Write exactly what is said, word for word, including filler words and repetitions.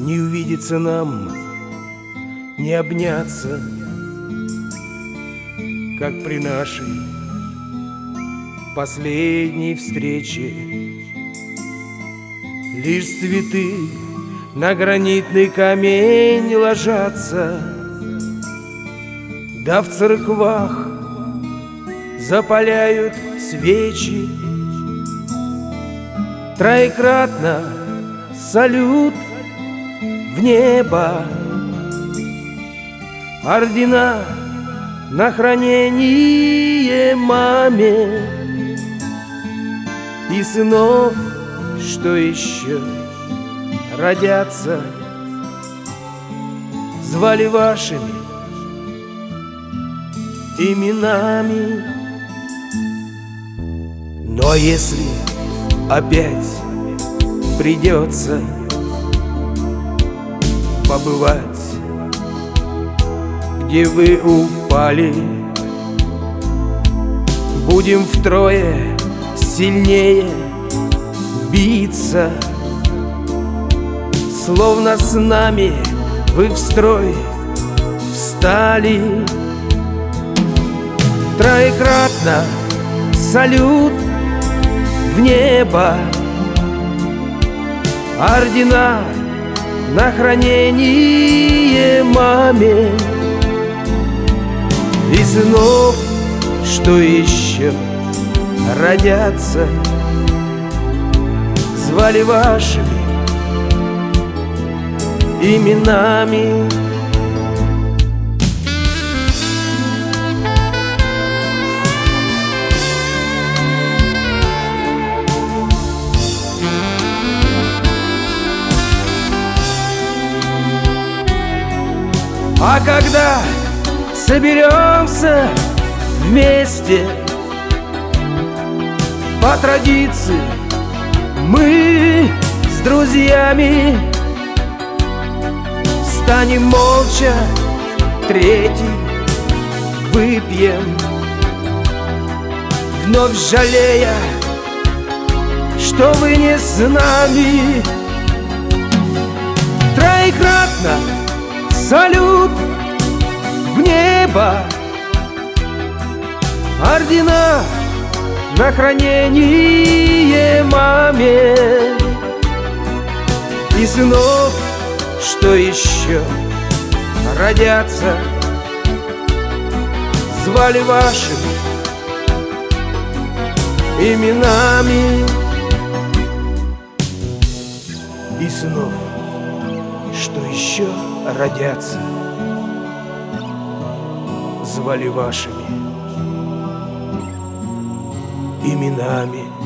Не увидеться нам, не обняться, как при нашей последней встрече. Лишь цветы на гранитный камень ложатся, да в церквах запаляют свечи. Троекратно салют в небо, ордена на хранение маме и сынов, что еще родятся, звали вашими именами. Но если опять придется побывать, где вы упали, будем втрое сильнее биться, словно с нами вы в строй встали. Троекратно салют в небо, ордена на хранение маме и сынов, что еще родятся, звали вашими именами. А когда соберемся вместе, по традиции мы с друзьями станем молча третий выпьем, вновь жалея, что вы не с нами. Троекратно салют в небо, ордена на хранение маме и сынов, что еще родятся, звали вашими именами. И сынов, что еще родятся, звали вашими именами.